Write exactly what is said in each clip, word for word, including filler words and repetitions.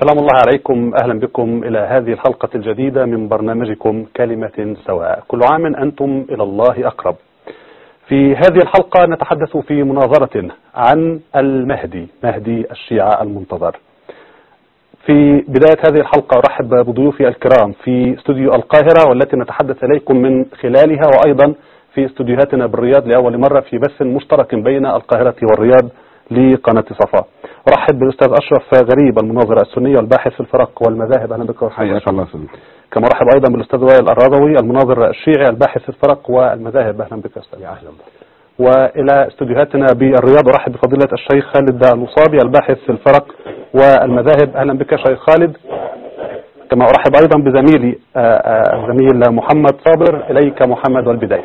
سلام الله عليكم، أهلا بكم إلى هذه الحلقة الجديدة من برنامجكم كلمة سواء. كل عام أنتم إلى الله أقرب. في هذه الحلقة نتحدث في مناظرة عن المهدي، مهدي الشيعة المنتظر. في بداية هذه الحلقة أرحب بضيوفي الكرام في استوديو القاهرة والتي نتحدث إليكم من خلالها، وأيضا في استوديوهاتنا بالرياض لأول مرة في بث مشترك بين القاهرة والرياض لقناة صفا. أرحب بالأستاذ أشرف غريب، المناظر السنية والباحث في الفرق والمذاهب. أهلا بك. حياك الله سلم. كما أرحب أيضا بالأستاذ وائل الرضوي، المناظر الشيعي الباحث في الفرق والمذاهب. أهلا بك أستاذ. يا أهلا بك. وإلى استوديوهاتنا بالرياض أرحب بفضيلة الشيخ خالد الوصابي، الباحث في الفرق والمذاهب. أهلا بك شيخ خالد. كما أرحب أيضا بزميلي الزميل محمد صابر. إليك محمد والبداية.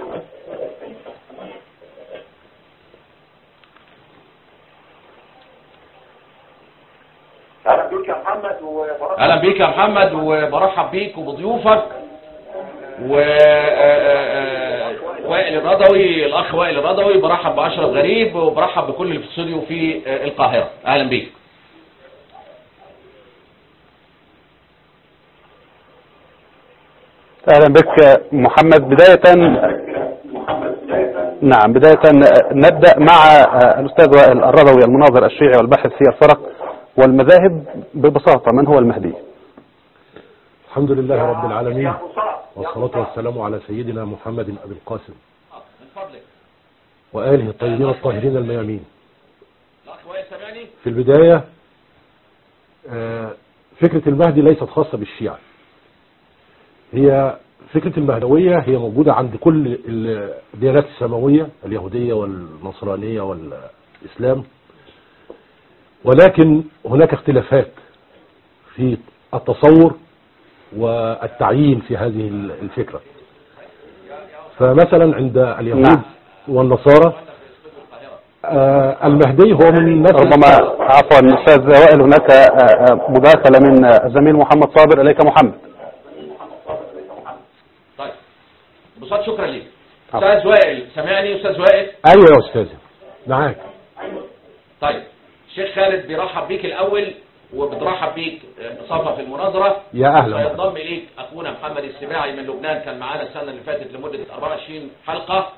اهلا بيك يا محمد وبرحب اهلا بيك يا محمد وبرحب بيك وبضيوفك و وائل الرضوي، الاخ وائل الرضوي. برحب باشرف غريب وبرحب بكل اللي في الاستوديو في القاهره. اهلا بيك. اهلا بك محمد. بداية نعم بداية نبدأ مع الأستاذ وائل الرضوي، المناظر الشيعي والباحث في الفرق والمذاهب. ببساطة، من هو المهدي؟ الحمد لله رب العالمين، والصلاة والسلام على سيدنا محمد أبي القاسم وآله الطيبين الطاهرين الميامين. في البداية، فكرة المهدي ليست خاصة بالشيعة، هي فكرة المهدوية هي موجودة عند كل الديانات السماوية، اليهودية والنصرانية والإسلام، ولكن هناك اختلافات في التصور والتعيين في هذه الفكرة. فمثلا عند اليهود والنصارى المهدي هو من نسل. ربما عفوا أستاذ وائل، هناك مداخلة من الزميل محمد صابر. إليك محمد. طيب ببساطة شكرا لك. أستاذ وائل سامعني؟ أستاذ وائل. أيوة يا أستاذ معاك. طيب الشيخ خالد بيرحب بيك الأول وبترحب بيك صفا في المناظرة. يا أهلا. سينضم إليك أخونا محمد السباعي من لبنان، كان معانا السنة اللي فاتت لمدة أربعة وعشرين حلقة.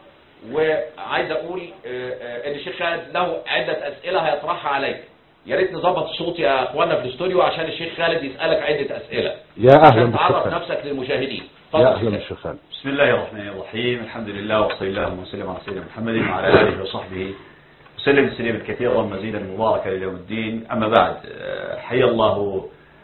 وعايز أقول إن الشيخ خالد له عدة أسئلة هيطرحها عليك. يا ريت نظبط الصوت يا أخواننا في الاستوديو عشان الشيخ خالد يسألك عدة أسئلة. يا أهلا بك. تعرف نفسك للمشاهدين. يا أهلا بالشيخ خالد. بسم الله الرحمن الرحيم. الحمد لله وصلى الله وسلم على سيدنا محمد وعلى آله وصحبه وسلم السلام كثيرا مزيدا مباركا إلى يوم الدين. أما بعد، حيا الله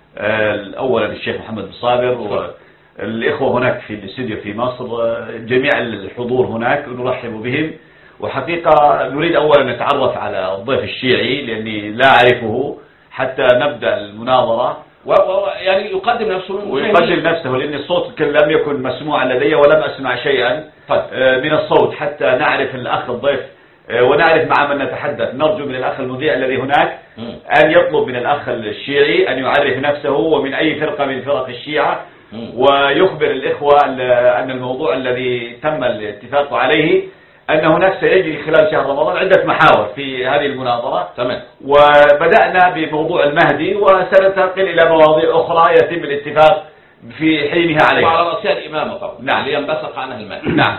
أولا الشيخ محمد الصابر والإخوة هناك في الاستوديو في مصر، جميع الحضور هناك نرحب بهم. وحقيقة نريد أولا نتعرف على الضيف الشيعي لأني لا أعرفه حتى نبدأ المناظرة، ويعني يقدم نفسه ويقدم نفسه لأن الصوت لم يكن مسموعا لدي ولم أسمع شيئا من الصوت حتى نعرف الأخ الضيف ونعرف مع من نتحدث. نرجو من الأخ المذيع الذي هناك أن يطلب من الأخ الشيعي أن يعرف نفسه ومن أي فرقة من فرق الشيعة، ويخبر الإخوة أن الموضوع الذي تم الاتفاق عليه أن هناك سيجري خلال شهر رمضان عدة محاور في هذه المناظرة. تمام. وبدأنا بموضوع المهدي وسننتقل إلى مواضيع أخرى يتم الاتفاق في حينها عليها، وعلى رأسها الإمامة طبعا. نعم. لينبثق عنها المهدي. نعم.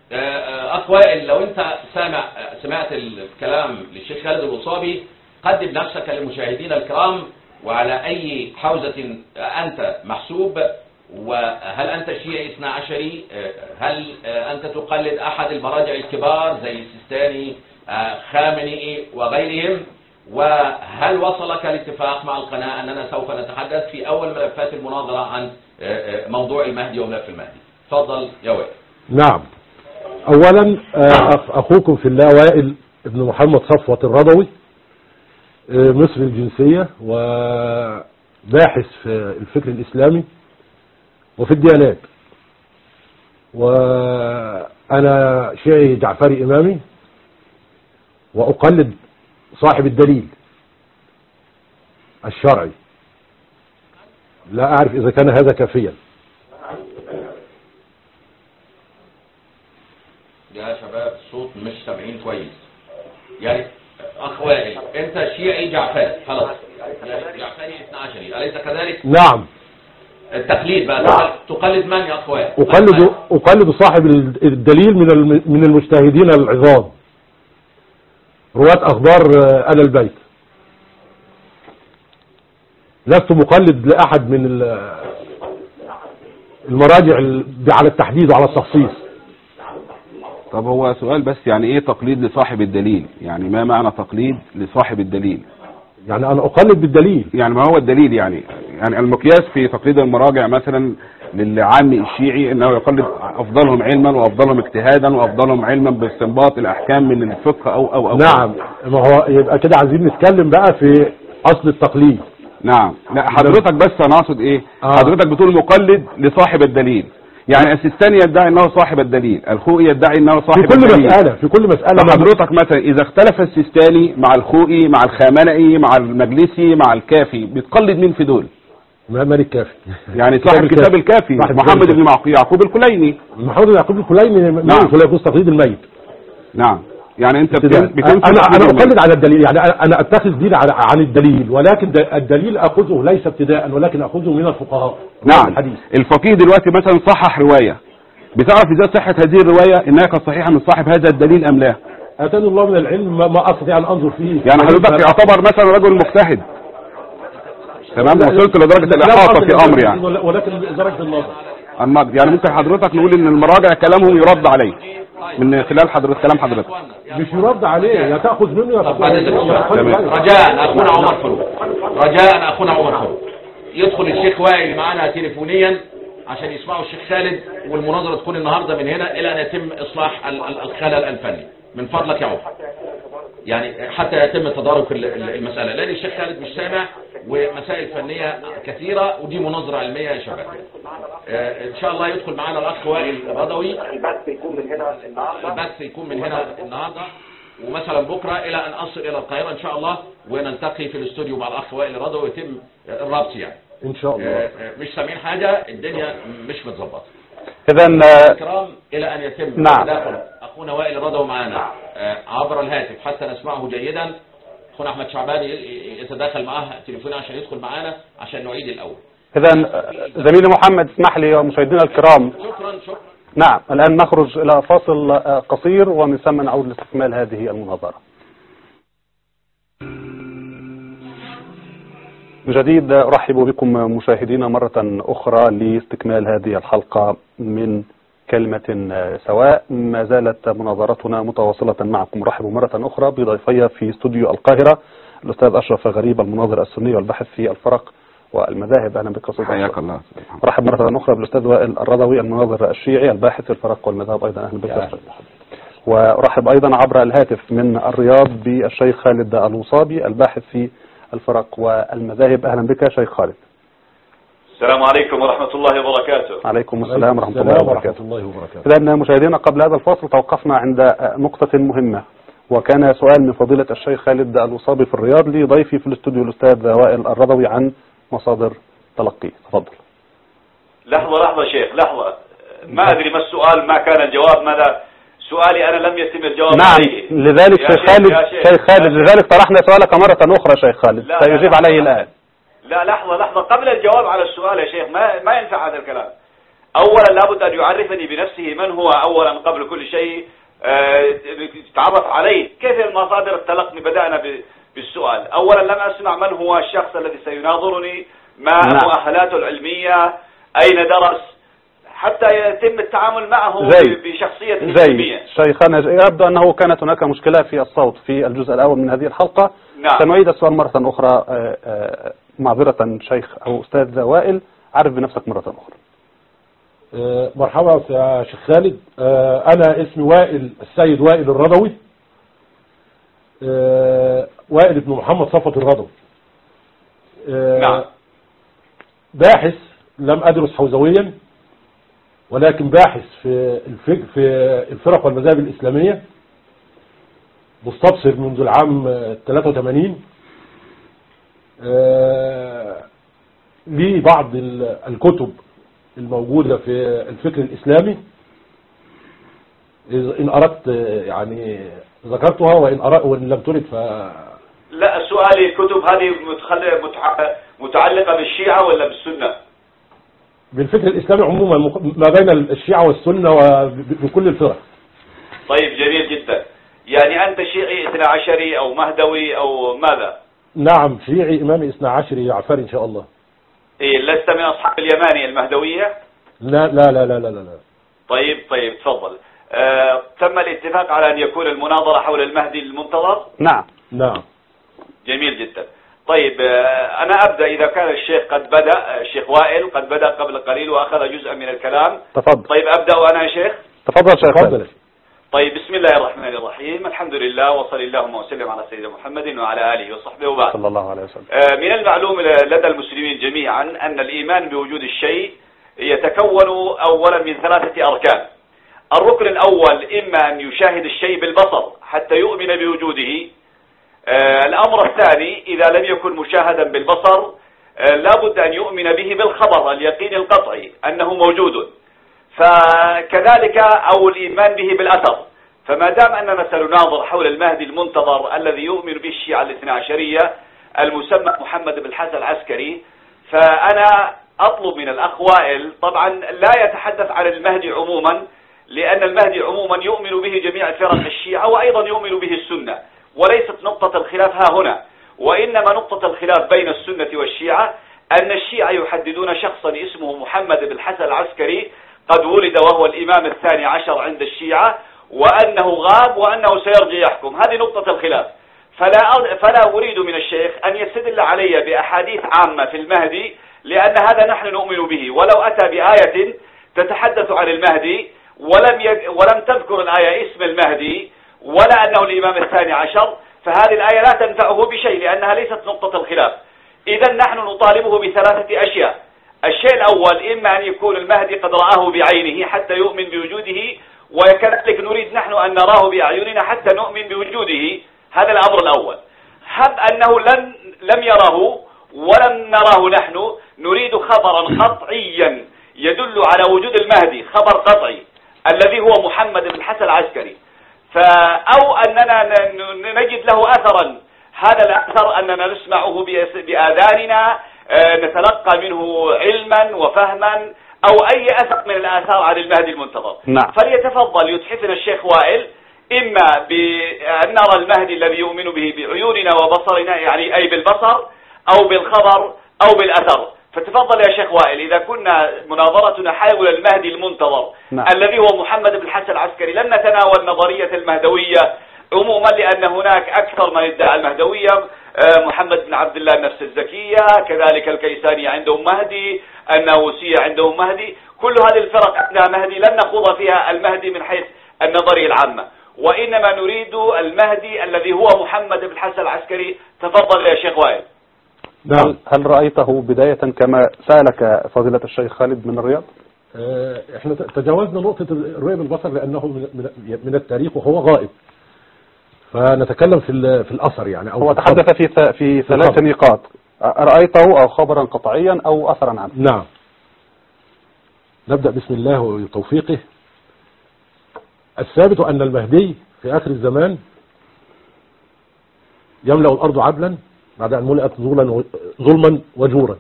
أخ وائل، لو أنت سامع سمعت الكلام للشيخ خالد الوصابي، قدم نفسك للمشاهدين الكرام وعلى أي حوزة أنت محسوب، وهل أنت شيعي اثنا عشري؟ هل أنت تقلد أحد المراجع الكبار زي السيستاني، خامنئي وغيرهم؟ وهل وصلك الاتفاق مع القناة أننا سوف نتحدث في أول ملفات المناظرة عن موضوع المهدي وملف المهدي؟ تفضل يا وائل. نعم. أولا أخوكم في الله وائل ابن محمد صفوة الرضوي، مصري الجنسية وباحث في الفكر الإسلامي وفي الديانات، وأنا شيعي جعفري إمامي وأقلد صاحب الدليل الشرعي. لا أعرف إذا كان هذا كافيا. يا شباب الصوت مش سامعين كويس. يعني أخ وائل، أنت شيعي جعفري خلاص. جعفري اثنا عشري، أليس كذلك؟ نعم. التقليد بقى تقلد من يا أخوان؟ أقلد أقلد صاحب الدليل من من المجتهدين العظام، رواة أخبار آل البيت. لست مقلد لأحد من المراجع على التحديد وعلى التخصيص. طب هو سؤال بس، يعني ايه تقليد لصاحب الدليل؟ يعني ما معنى تقليد لصاحب الدليل؟ يعني انا اقلد بالدليل. يعني ما هو الدليل؟ يعني يعني المقياس في تقليد المراجع مثلا للعامي الشيعي انه يقلد افضلهم علما وافضلهم اجتهادا وافضلهم علما باستنباط الاحكام من الفقه او او او نعم. ما هو يبقى كده عايزين نتكلم بقى في اصل التقليد. نعم. لا حضرتك بس انا اقصد ايه، آه. حضرتك بتقول مقلد لصاحب الدليل، يعني السيستاني يدعي انه صاحب الدليل، الخوئي يدعي انه صاحب في كل الدليل. مسألة في كل مسألة حضرتك مثلا اذا اختلف السيستاني مع الخوئي مع الخامنئي مع المجلسي مع الكافي، بتقلد مين في دول؟ محمد الكافي. يعني صاحب كتاب الكافي محمد بن يعقوب الكليني. محمد بن يعقوب الكليني نعم. ولا يجوز تقليد الميت. نعم. يعني انت بتمشي انا انا اقلد على الدليل، يعني انا اتخذ دين على عن الدليل، ولكن الدليل اخذه ليس ابتداء ولكن اخذه من الفقهاء. نعم. الحديث. الفقيه دلوقتي مثلا صحح روايه، بتعرف ازاي صحه هذه الروايه انها كانت صحيحه من صاحب هذا الدليل ام لا؟ اتاني الله من العلم ما استطيع ان انظر فيه. يعني حضرتك يعتبر مثلا رجل مجتهد تمام، وصلت لدرجه الاحاطه في امر يعني، ولكن درجه النظر النقد. يعني ممكن حضرتك نقول ان المراجع كلامهم يرد عليه من خلال حضرتك كلام حضرتك، مش يرد عليه، يا تاخذ منه يا تاخذ. رجاء اخونا عمر فاروق، رجاء اخونا عمر فاروق يدخل الشيخ وائل معنا تليفونيا عشان يسمعوا الشيخ خالد، والمناظره تكون النهارده من هنا الى ان يتم اصلاح الخلل الفني. من فضلك يا عمر، يعني حتى يتم تدارك المساله، لان الشيخ خالد مش سامع ومسائل فنيه كثيره، ودي مناظره علميه يا شباب. آه ان شاء الله يدخل معنا الاخ وائل الرضوي. البث يكون من هنا النهارده البث يكون من هنا النهارده ومثلا بكره الى ان اصل الى القاهره ان شاء الله، ونلتقي في الاستوديو مع الاخ وائل الرضوي ويتم الربط يعني ان شاء الله. آه مش سامعين حاجه، الدنيا مش متظبطه. اذا الكرام الى ان يتم نعم. تداخل اخونا وائل الرضوي معنا آه عبر الهاتف حتى نسمعه جيدا. اخونا احمد شعبان يتداخل معاه تليفونيا عشان يدخل معانا عشان نعيد الاول. اذا زميلي محمد اسمح لي ومشاهدينا الكرام. شكرا شكرا. نعم الان نخرج الى فاصل قصير ومن ثم نعود لاستكمال هذه المناظرة. من جديد ارحب بكم مشاهدينا مرة اخرى لاستكمال هذه الحلقة من كلمة سواء. ما زالت مناظرتنا متواصلة معكم. ارحب مرة اخرى بضيفي في استوديو القاهرة الاستاذ اشرف غريب المناظر السني والباحث في الفرق والمذاهب. اهلا بك استاذ. حياك الله. ارحب مرة اخرى بالاستاذ وائل الرضوي المناظر الشيعي الباحث في الفرق والمذاهب ايضا. اهلا بك. وارحب ايضا عبر الهاتف من الرياض بالشيخ خالد الوصابي الباحث في الفرق والمذاهب. اهلا بك شيخ خالد. السلام عليكم ورحمة الله وبركاته. عليكم السلام ورحمة الله وبركاته. الله وبركاته. إذن مشاهدينا قبل هذا الفاصل توقفنا عند نقطة مهمة، وكان سؤال من فضيلة الشيخ خالد الوصابي في الرياض لضيفي في الاستوديو الأستاذ وائل الرضوي عن مصادر تلقيه. تفضل. لحظة لحظة شيخ لحظة، ما أدري ما السؤال، ما كان الجواب، ماذا سؤالي أنا لم يتم الجواب نعم عليه. لذلك شيخ خالد شيخ خالد لذلك طرحنا سؤالك مرة أخرى شيخ خالد سيجيب عليه الآن. لا لحظة لحظة قبل الجواب على السؤال يا شيخ، ما ما ينفع هذا الكلام. أولا لابد أن يعرفني بنفسه من هو أولا قبل كل شيء، تعرف عليه كيف المصادر التلقي. بدأنا بالسؤال. أولا لم أسمع من هو الشخص الذي سيناظرني، ما مؤهلاته العلمية، أين درس، حتى يتم التعامل معه زي بشخصية علمية. شيخنا يبدو أنه كانت هناك مشكلة في الصوت في الجزء الأول من هذه الحلقة. نعم. سنعيد السؤال مرة أخرى. معذرة شيخ أو أستاذ وائل، عرف بنفسك مرة أخرى. أه مرحبا يا شيخ خالد. أه أنا اسمي وائل السيد وائل الرضوي، أه وائل ابن محمد صفوت الرضوي. أه نعم. باحث لم أدرس حوزويا، ولكن باحث في الفق في الفرق والمذاهب الإسلامية، مستبصر منذ العام ثلاثة وثمانين. آه لي بعض الكتب الموجودة في الفكر الإسلامي، إن أردت يعني ذكرتها، وإن, أردت وإن لم ترد ف لا سؤالي الكتب هذه متعلقة بالشيعة ولا بالسنة؟ بالفكر الإسلامي عموما ما بين الشيعة والسنة وبكل الفرق. طيب جميل جدا. يعني أنت شيعي اثنا عشري أو مهدوي أو ماذا؟ نعم شيعي إمامي اثنا عشري جعفري إن شاء الله. إيه لست من أصحاب اليماني المهدوية؟ لا لا لا لا لا لا. طيب طيب تفضل. آه، تم الاتفاق على أن يكون المناظرة حول المهدي المنتظر؟ نعم نعم. جميل جدا. طيب آه، أنا أبدأ إذا كان الشيخ قد بدأ، الشيخ وائل قد بدأ قبل قليل وأخذ جزءا من الكلام. تفضل. طيب أبدأ أنا يا شيخ؟ تفضل شيخ. تفضل. طيب بسم الله الرحمن الرحيم، الحمد لله وصلى اللهم وسلم على سيدنا محمد وعلى آله وصحبه وبعد. صلى الله عليه وسلم. آه، من المعلوم لدى المسلمين جميعا أن الإيمان بوجود الشيء يتكون أولا من ثلاثة أركان. الركن الأول إما أن يشاهد الشيء بالبصر حتى يؤمن بوجوده. آه الأمر الثاني إذا لم يكن مشاهدا بالبصر آه لابد أن يؤمن به بالخبر اليقين القطعي أنه موجود. فكذلك أو الإيمان به بالأثر. فما دام أننا سنناظر حول المهدي المنتظر الذي يؤمن به الشيعة الاثنى عشرية المسمى محمد بن الحسن العسكري، فأنا أطلب من الأخ وائل طبعا لا يتحدث عن المهدي عموما، لأن المهدي عموما يؤمن به جميع فرق الشيعة وأيضا يؤمن به السنة، وليست نقطة الخلاف ها هنا، وإنما نقطة الخلاف بين السنة والشيعة أن الشيعة يحددون شخصا اسمه محمد بن الحسن العسكري قد ولد وهو الإمام الثاني عشر عند الشيعة، وأنه غاب وأنه سيرجع يحكم. هذه نقطة الخلاف. فلا فلا أريد من الشيخ أن يستدل علي بأحاديث عامة في المهدي، لأن هذا نحن نؤمن به، ولو أتى بآية تتحدث عن المهدي ولم يج... ولم تذكر الآية اسم المهدي ولا أنه الإمام الثاني عشر، فهذه الآية لا تنفعه بشيء لأنها ليست نقطة الخلاف. إذا نحن نطالبه بثلاثة أشياء. الشيء الأول إما أن يكون المهدي قد رآه بعينه حتى يؤمن بوجوده، وكذلك نريد نحن أن نراه بأعيننا حتى نؤمن بوجوده. هذا الأمر الأول. هب أنه لم لم يراه ولم نراه نحن، نريد خبرا قطعيا يدل على وجود المهدي، خبر قطعي الذي هو محمد بن الحسن العسكري. أو أننا نجد له أثرا، هذا الأثر أننا نسمعه بآذاننا، نتلقى منه علما وفهما، أو أي أثر من الآثار عن المهدي المنتظر. نعم. فليتفضل يتحفنا الشيخ وائل إما بأن نرى المهدي الذي يؤمن به بعيوننا وبصرنا، يعني أي بالبصر أو بالخبر أو بالأثر. فتفضل يا شيخ وائل، إذا كنا مناظرتنا حول المهدي المنتظر نعم. الذي هو محمد بن الحسن العسكري، لن نتناول نظرية المهدوية عموما، لأن هناك أكثر من ادعى المهدوية، محمد بن عبد الله النفس الزكية، كذلك الكيساني عندهم مهدي، الناووسية عندهم مهدي، كل هذه الفرق عندها مهدي. لن نخوض فيها المهدي من حيث النظرية العامة، وإنما نريد المهدي الذي هو محمد بن الحسن العسكري. تفضل يا شيخ وائل. هل, هل رأيته بداية كما سألك فضيلة الشيخ خالد من الرياض؟ اه احنا تجاوزنا نقطة الرؤية بالبصر لأنه من, من التاريخ وهو غائب، فنتكلم في في الأثر يعني. أو هو تحدث في في ثلاث نقاط: رأيته أو خبرا قطعيا أو أثرا عنه. نعم. نبدأ بسم الله وتوفيقه. الثابت أن المهدي في آخر الزمان يملأ الأرض عدلا بعد أن ملأت ظلما وجورا،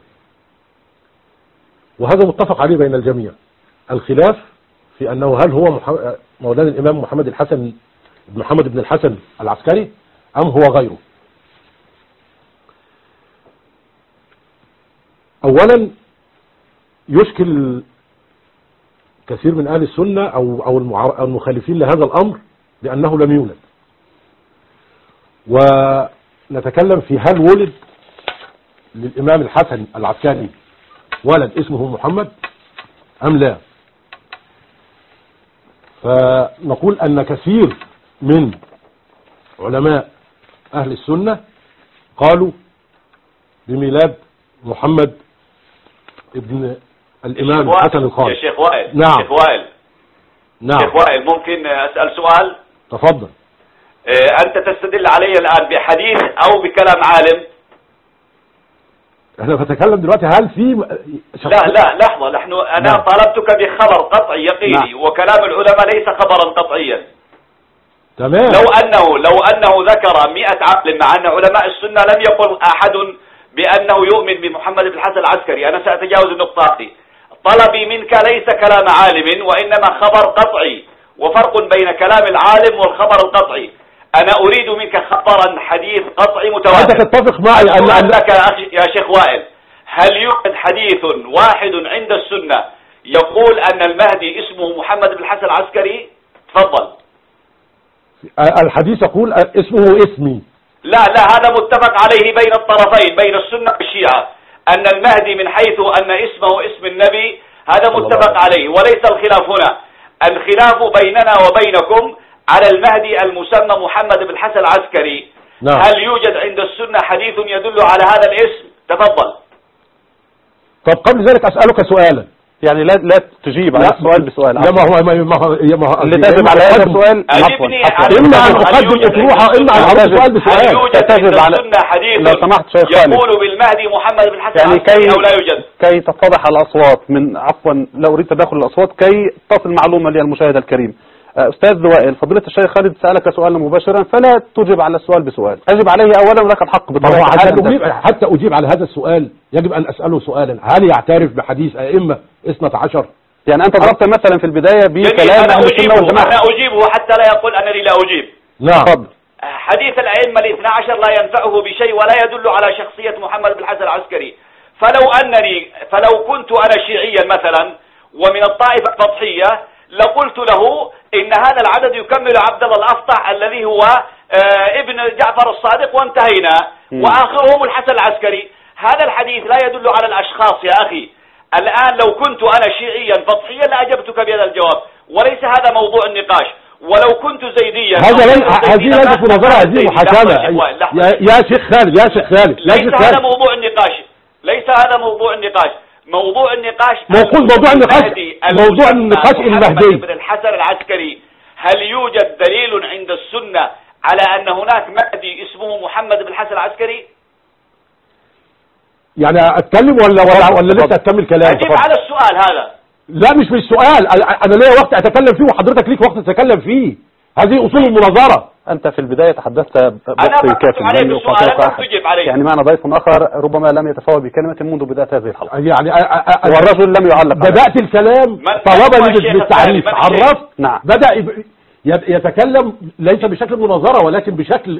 وهذا متفق عليه بين الجميع. الخلاف في أنه هل هو مولانا الإمام محمد الحسن بن محمد بن الحسن العسكري أم هو غيره. أولا يشكل كثير من أهل السنة أو أو المخالفين لهذا الأمر بأنه لم يولد، ونتكلم في هل ولد للإمام الحسن العسكري ولد اسمه محمد أم لا. فنقول أن كثير من علماء أهل السنة قالوا بميلاد محمد ابن الإمام الحسن الخالد. يا شيخ وائل. نعم. شيخ وائل. نعم. شيخ وائل ممكن أسأل سؤال؟ تفضل. أنت تستدل علي الآن بحديث أو بكلام عالم؟ احنا بنتكلم دلوقتي هل في لا لا لحظة، نحن أنا نعم. طالبتك بخبر قطعي يقيني. نعم. وكلام العلماء ليس خبرا قطعيا. تمام. لو أنه لو أنه ذكر مئة عالم، مع أن علماء السنة لم يقل أحد بأنه يؤمن بمحمد بن الحسن العسكري، أنا سأتجاوز النقطة دي. طلبي منك ليس كلام عالم وإنما خبر قطعي، وفرق بين كلام العالم والخبر القطعي. أنا أريد منك خبرا حديث قطعي متواتر. أنت تتفق معي أن لك يا شيخ وائل، هل يوجد حديث واحد عند السنة يقول أن المهدي اسمه محمد بن الحسن العسكري؟ تفضل. الحديث يقول اسمه اسمي. لا لا، هذا متفق عليه بين الطرفين، بين السنة والشيعة، أن المهدي من حيث أن اسمه اسم النبي، هذا متفق عليه، وليس الخلاف هنا. الخلاف بيننا وبينكم على المهدي المسمى محمد بن الحسن العسكري. نعم. هل يوجد عند السنة حديث يدل على هذا الاسم؟ تفضل. طب قبل ذلك أسألك سؤالا، يعني لا لا تجيب على السؤال بسؤال. يا ما هو ما هو ما هو اللي تجب على هذا السؤال إما أن أقدم أطروحة إما أن أرد سؤال بسؤال. هل يوجد عند السنة حديث لو سمحت شيخ خالد يقول بالمهدي محمد بن الحسن يعني العسكري كي أو لا يوجد؟ كي تتضح الأصوات من عفوا لو أريد تداخل الأصوات كي تصل معلومة للمشاهد الكريم. أستاذ وائل، فضيلة الشيخ خالد سألك سؤالا مباشرا فلا تجيب على السؤال بسؤال، أجب عليه أولا ولك الحق بطبيعة الحال. حتى أجيب على هذا السؤال يجب أن أسأله سؤالا، هل يعترف بحديث أئمة اثنى عشر؟ يعني أنت ضربت مثلا في البداية بكلام أنا أجيبه أنا أجيبه حتى لا يقول أنني لا أجيب. نعم. فضل. حديث الأئمة الاثنى عشر لا ينفعه بشيء ولا يدل على شخصية محمد بن الحسن العسكري. فلو أنني فلو كنت أنا شيعيا مثلا ومن الطائفة الفضحية لقلت له إن هذا العدد يكمل عبد الله الأفطح الذي هو آه ابن جعفر الصادق وانتهينا، وآخرهم الحسن العسكري. هذا الحديث لا يدل على الأشخاص يا أخي. الآن لو كنت أنا شيعيا فضحيا لأجبتك بهذا الجواب، وليس هذا موضوع النقاش. ولو كنت زيديا هذا هذه ليست مناظرة، هذه محاكمة يا شيخ خالد يا شيخ خالد. ليس هذا موضوع النقاش، ليس هذا موضوع النقاش. موضوع النقاش موضوع موضوع النقاش موضوع النقاش المهدي بن الحسن العسكري. هل يوجد دليل عند السنة على أن هناك مهدي اسمه محمد بن الحسن العسكري؟ يعني أتكلم ولا ولا ولا لسه أكمل كلام؟ أجيب على السؤال هذا. لا مش بالسؤال، أنا ليا وقت أتكلم فيه وحضرتك ليك وقت تتكلم فيه. هذه أصول المناظرة. أنت في البداية تحدثت بوقت كافي عليه بالسؤال تجيب عليه. يعني معنا ضيف آخر ربما لم يتفاوض بكلمة منذ بداية هذه الحلقة. يعني والرجل لم يعلق. بدأت الكلام طلبني بالتعريف، عرفت. نعم. بدأ يتكلم ليس بشكل مناظرة ولكن بشكل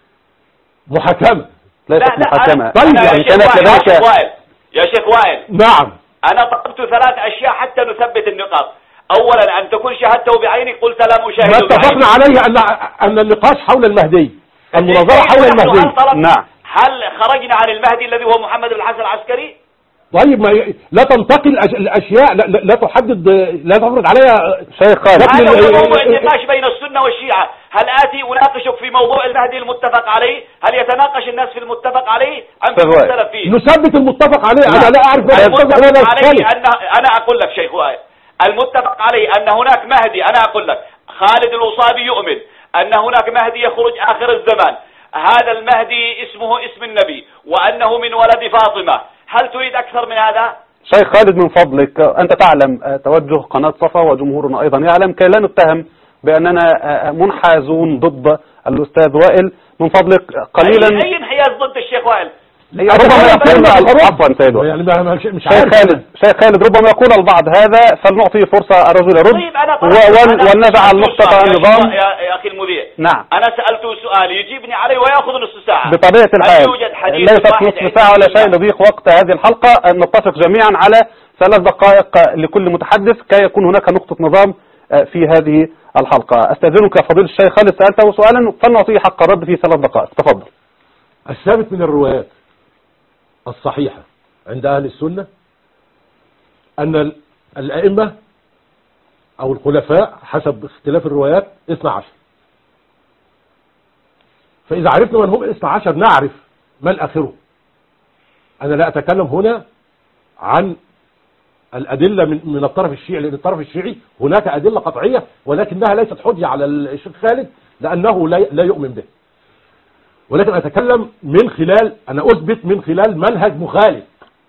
محاكمة. ليست محاكمة. طيب يعني كانت كذلك يا شيخ وائل. نعم. أنا طلبت ثلاث أشياء حتى نثبت النقاط. أولا أن تكون شاهدته بعيني، قلت لا مشاهد. ما اتفقنا عليه أن أن النقاش حول المهدي، المناظرة حول المهدي. نعم. هل خرجنا عن المهدي الذي هو محمد بن الحسن العسكري؟ طيب ما ي... لا تنتقل الأشياء، لا, لا تحدد، لا تفرض عليها شيخ خالد. هذا هو موضوع النقاش بين السنة والشيعة. هل آتي أناقشك في موضوع المهدي المتفق عليه؟ هل يتناقش الناس في المتفق عليه أم في المختلف فيه؟ نثبت المتفق عليه. أنا لا أعرف المتفق عليه أن أنا أقول لك شيخ وائل، المتفق عليه أن هناك مهدي. أنا أقول لك خالد الوصابي يؤمن أن هناك مهدي يخرج آخر الزمان، هذا المهدي اسمه اسم النبي وأنه من ولد فاطمة. هل تريد أكثر من هذا؟ شيخ خالد من فضلك، أنت تعلم توجه قناة صفا وجمهورنا أيضا يعلم كي لا نتهم بأننا منحازون ضد الأستاذ وائل. من فضلك قليلا. أي انحياز ضد الشيخ وائل؟ ربما يقول عفوا سيد وائل. يعني مش شيخ خالد شيخ خالد ربما يقول البعض هذا، فلنعطيه فرصة الرجل يرد. طيب أنا ونجعل نقطة النظام. يا أخي المذيع. نعم. أنا سألته سؤال يجيبني عليه ويأخذ نصف ساعة. بطبيعة الحال ليست نصف ساعة ولا شيء نضيق وقت هذه الحلقة. نتفق جميعا على ثلاث دقائق لكل متحدث كي يكون هناك نقطة نظام في هذه الحلقة. استأذنك فضيلة الشيخ خالد سألته سؤالا فلنعطيه حق الرد في ثلاث دقائق. تفضل. الثابت من الروايات الصحيحة عند أهل السنة أن الأئمة أو الخلفاء حسب اختلاف الروايات اثنى عشر. فإذا عرفنا من هم اثنى عشر نعرف من آخره. أنا لا أتكلم هنا عن الأدلة من من الطرف الشيعي، لأن الطرف الشيعي هناك أدلة قطعية ولكنها ليست حجة على الشيخ خالد لأنه لا يؤمن به. ولكن أتكلم من خلال، أنا أثبت من خلال منهج مخالف.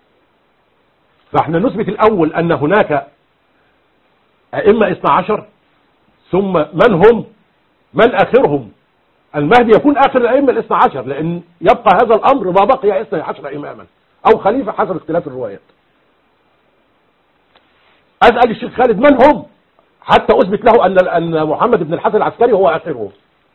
فإحنا نثبت الأول أن هناك أئمة اثنى عشر، ثم من هم من آخرهم المهدي يكون آخر الأئمة الاثنى عشر، لأن يبقى هذا الأمر ما بقي اثني عشر إماما أو خليفة حسب اختلاف الروايات. أسأل الشيخ خالد من هم حتى أثبت له أن أن محمد بن الحسن العسكري هو آخرهم،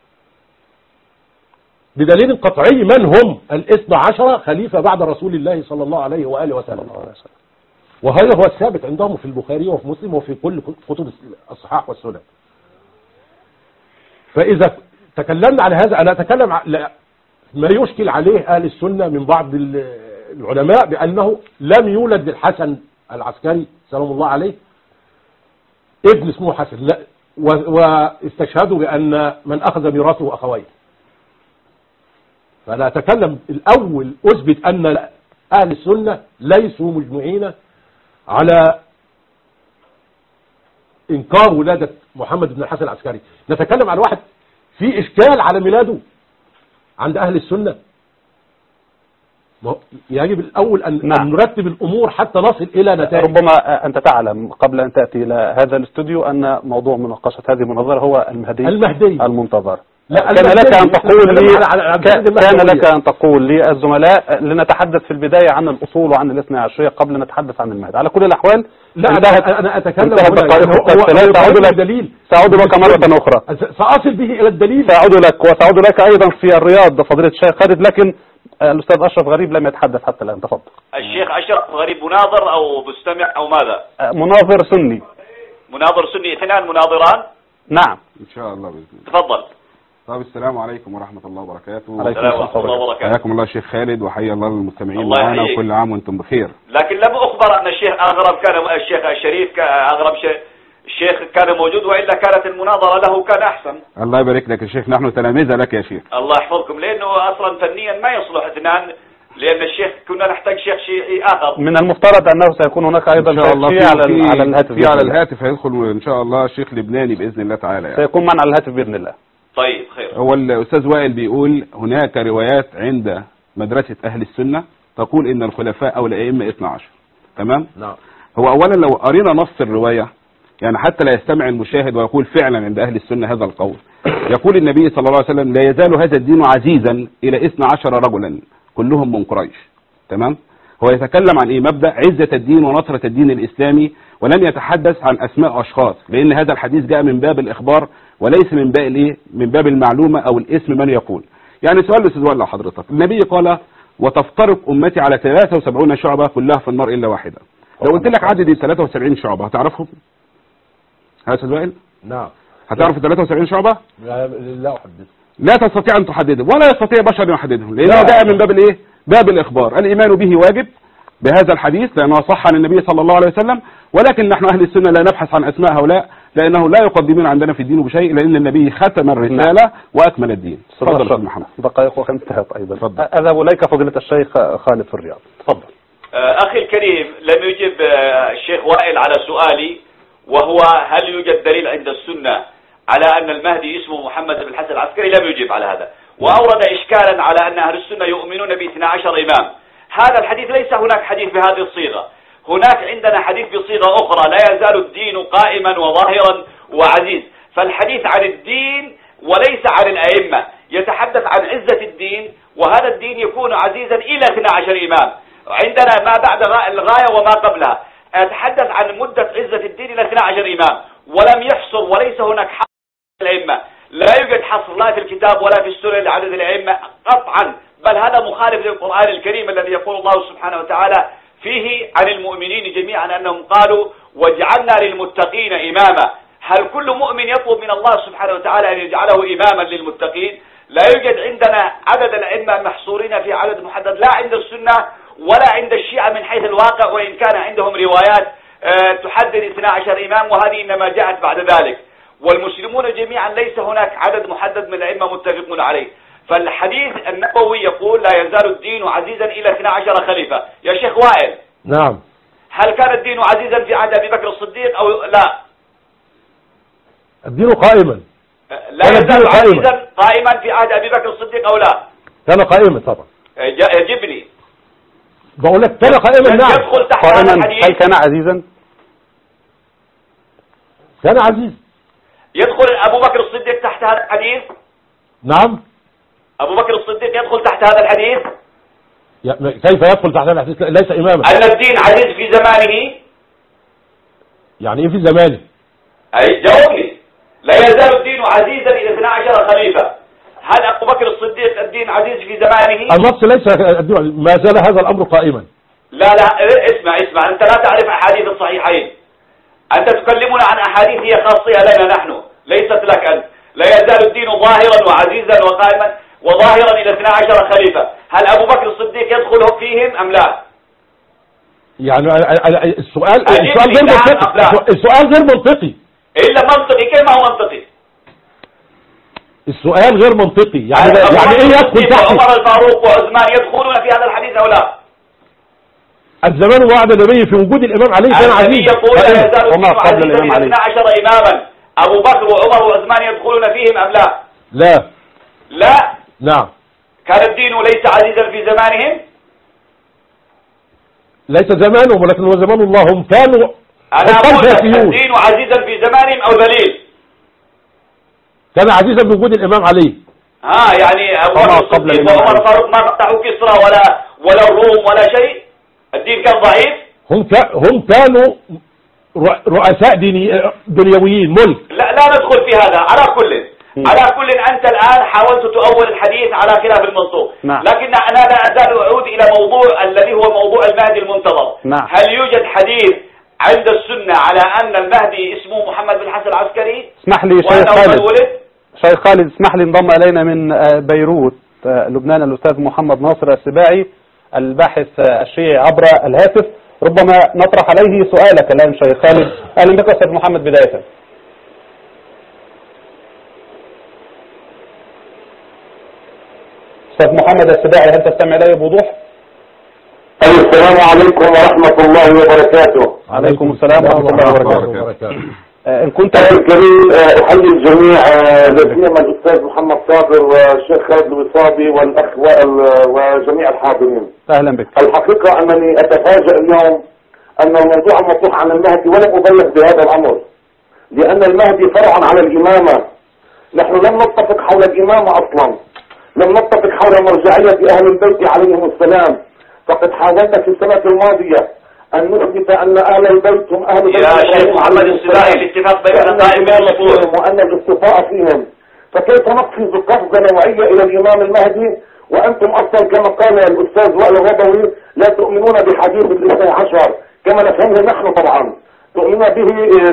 بدليل قطعي من هم الاثنى عشر خليفة بعد رسول الله صلى الله عليه وآله وسلم، وهذا هو الثابت عندهم في البخاري وفي مسلم وفي كل كتب الصحاح والسنن. فإذا تكلمنا على هذا أنا أتكلم على ما يشكل عليه أهل السنة من بعض العلماء بأنه لم يولد للحسن العسكري سلام الله عليه ابن اسمه حسن، لا، واستشهدوا بأن من أخذ ميراثه أخويه. فأنا أتكلم الأول أثبت أن أهل السنة ليسوا مجمعين على إنكار ولادة محمد بن الحسن العسكري. نتكلم عن واحد في إشكال على ميلاده عند أهل السنة. يجب الأول أن نعم. نرتب الأمور حتى نصل إلى نتائج. ربما أنت تعلم قبل أن تأتي إلى هذا الاستوديو أن موضوع مناقشة هذه المناظرة هو المهدي, المهدي. المنتظر. لا كان لك أن تقول لي كان لك أن تقول للزملاء لنتحدث في البداية عن الأصول وعن الاثنى عشرية قبل نتحدث عن المهدي. على كل الأحوال لا أنا, أنا أتكلم سأعود لك الدليل سأعود لك مرة أخرى سأصل به إلى الدليل سأعود لك وسأعود لك أيضا في الرياض فضيلة الشيخ خالد، لكن الأستاذ أشرف غريب لم يتحدث حتى الآن. تفضل. الشيخ أشرف غريب مناظر أو مستمع أو ماذا؟ مناظر سني. مناظر سني، اثنان مناظران. نعم إن شاء الله بإذن الله. تفضل. طيب السلام عليكم ورحمة الله وبركاته. السلام ورحمة الله وبركاته. حياكم الله الشيخ خالد وحيا الله المستمعين معنا وكل عام وانتم بخير. لكن لم أخبر أن الشيخ أغرب كان الشيخ الشريف أغرب الشيخ كان موجود، وإلا كانت المناظرة له كان أحسن. الله يبارك لك يا شيخ، نحن تلامذة لك يا شيخ. الله يحفظكم، لأنه أصلا فنيا ما يصلح اثنان، لأن الشيخ كنا نحتاج شيخ شيعي آخر. من المفترض أنه سيكون هناك أيضا إن شاء الله في على في على الهاتف في على الهاتف هيدخل إن شاء الله الشيخ لبناني بإذن الله تعالى يعني. سيكون معنا على الهاتف بإذن الله. طيب خير. هو الأستاذ وائل بيقول هناك روايات عند مدرسة أهل السنة تقول إن الخلفاء أو الأئمة اثني عشر. تمام؟ نعم. هو أولا لو قرينا نص الرواية يعني حتى لا يستمع المشاهد ويقول فعلا عند أهل السنة هذا القول. يقول النبي صلى الله عليه وسلم لا يزال هذا الدين عزيزا إلى اثني عشر رجلا كلهم من قريش. تمام؟ هو يتكلم عن إيه؟ مبدأ عزة الدين ونصرة الدين الإسلامي، ولم يتحدث عن أسماء أشخاص، لأن هذا الحديث جاء من باب الإخبار وليس من باب الإيه؟ من باب المعلومة أو الاسم من يقول. يعني سؤال أستاذ وائل حضرتك، النبي قال وتفترق أمتي على ثلاثة وسبعين شعبة كلها في النار إلا واحدة. لو قلت لك عدد ال ثلاثة وسبعين شعبة هتعرفهم؟ ها أستاذ وائل؟ نعم. هتعرف ال ثلاثة وسبعين شعبة؟ لا لا أحدد. لا تستطيع أن تحددهم ولا يستطيع بشر أن يحددهم، لأنه جاء من باب الإيه؟ باب الإخبار. الإيمان به واجب بهذا الحديث لأنه صح عن النبي صلى الله عليه وسلم، ولكن نحن أهل السنة لا نبحث عن أسماء هؤلاء لأنه لا يقدمون عندنا في الدين بشيء، لأن النبي ختم الرسالة وأكمل الدين. تفضل يا محمد. دقائق وانتهت أيضا. أذهب إليك فضيلة الشيخ خالد في الرياض. تفضل. أخي الكريم، لم يجب الشيخ وائل على سؤالي، وهو هل يوجد دليل عند السنة على أن المهدي اسمه محمد بن الحسن العسكري؟ لم يجب على هذا، وأورد إشكالا على أن أهل السنة يؤمنون باثني عشر إمام. هذا الحديث ليس هناك حديث بهذه الصيغة، هناك عندنا حديث بصيغة أخرى لا يزال الدين قائما وظاهرا وعزيز. فالحديث عن الدين وليس عن الأئمة، يتحدث عن عزة الدين، وهذا الدين يكون عزيزا إلى اثني عشر إمام. عندنا ما بعد الغاية وما قبلها، أتحدث عن مدة عزة الدين إلى اثني عشر إمام، ولم يحصر وليس هناك حصر الأئمة. لا يوجد حصر لا في الكتاب ولا في السنة لعدد الأئمة قطعا، بل هذا مخالف للقرآن الكريم الذي يقول الله سبحانه وتعالى فيه عن المؤمنين جميعا أنهم قالوا وجعلنا للمتقين إماما. هل كل مؤمن يطلب من الله سبحانه وتعالى أن يجعله إماما للمتقين؟ لا يوجد عندنا عدد الأئمة محصورين في عدد محدد، لا عند السنة ولا عند الشيعة من حيث الواقع، وإن كان عندهم روايات تحدد اثني عشر إمام، وهذه إنما جاءت بعد ذلك. والمسلمون جميعا ليس هناك عدد محدد من الأئمة متفقون عليه. فالحديث النبوي يقول لا يزال الدين عزيزا إلى اثني عشر خليفة. يا شيخ وائل، نعم، هل كان الدين عزيزا في عهد أبي بكر الصديق أو لا؟ الدين قائما. لا يزال عزيزا قائما في عهد أبي بكر الصديق أو لا؟ كان قائما طبعا. يجبني بقول لك كان قائما. نعم. يدخل تحت هذا الحديث. هل كان عزيزا؟ كان عزيز. يدخل أبو بكر الصديق تحت هذا الحديث؟ الحديث؟ نعم. أبو بكر الصديق يدخل تحت هذا الحديث؟ كيف يدخل تحت هذا الحديث؟ ليس إماما. أن الدين عزيز في زمانه؟ يعني إيه في زمانه؟ أي جاوبني. لا يزال الدين عزيزا إلى اثنا عشر خليفة. هل أبو بكر الصديق الدين عزيز في زمانه؟ النص ليس، ما زال هذا الأمر قائما. لا لا اسمع اسمع، أنت لا تعرف أحاديث الصحيحين. أنت تكلمنا عن أحاديث هي خاصية لنا نحن، ليست لك أنت. لا يزال الدين ظاهرا وعزيزا وقائما وظاهرا إلى اثنا عشر خليفة. هل أبو بكر الصديق يدخل فيهم أم لا؟ يعني السؤال السؤال غير منطقي. السؤال غير منطقي. إلا منطقي. كيف ما هو منطقي؟ السؤال غير منطقي. يعني يعني ايه يدخل تحت؟ عمر الفاروق وعثمان يدخلون في هذا الحديث او لا؟ الزمان وعد النبي في وجود الامام علي كان عزيز. النبي يقول لا يزال الدين عزيزا اثنا عشر اماما. ابو بكر وعمر وعثمان يدخلون فيهم ام لا؟ لا. لا. نعم. كان الدين ليس عزيزا في زمانهم؟ ليس زمانهم، ولكن هو زمان الله. هم كانوا انا اقول الدين عزيزا في زمانهم او ذليل؟ كان عزيزا بوجود الامام علي. ها يعني ابو بكر الصديق وعمر الفاروق ما فتحوا كسرى ولا ولا الروم ولا شيء؟ الدين كان ضعيف؟ هم ك... هم كانوا رؤساء ديني دنيويين ملك. لا لا ندخل في هذا. على كل م. على كل أنت الآن حاولت تؤول الحديث على خلاف المنطوق. نعم. لكن أنا لا أزال أعود إلى موضوع الذي هو موضوع المهدي المنتظر. نعم. هل يوجد حديث عند السنة على أن المهدي اسمه محمد بن حسن العسكري؟ اسمح لي شيخ خالد. شيخ خالد اسمح لي، انضم إلينا من بيروت لبنان الأستاذ محمد ناصر السباعي الباحث الشيعي عبر الهاتف. ربما نطرح عليه سؤالك الآن شيخ خالد. أهلا بك أستاذ محمد. بداية أستاذ محمد السباعي، هل تستمع إلي بوضوح؟ السلام عليكم ورحمة الله وبركاته. عليكم السلام ورحمة الله وبركاته. إن كنت الكريم أحيي الجميع، لا سيما الأستاذ محمد صابر والشيخ خالد الوصابي والأخ وجميع الحاضرين. أهلا بك. الحقيقة أنني أتفاجأ اليوم أن الموضوع المطروح عن المهدي ولم أبلغ بهذا الأمر، لأن المهدي فرع على الإمامة. نحن لم نتفق حول الإمامة أصلا، لم نتفق حول مرجعية أهل البيت عليهم السلام. فقد حاولنا في السنة الماضية أن نثبت أن أهل البيت هم أهل البيت. يا شيخ محمد السباعي الاتفاق بين القائم والمشهور وأن الاصطفاء فيهم. فكيف نقفز قفزة نوعية إلى الإمام المهدي وأنتم أصلا كما قال الأستاذ وائل الرضوي لا تؤمنون بحديث الاثني عشر كما نفهمه نحن، طبعا تؤمنون به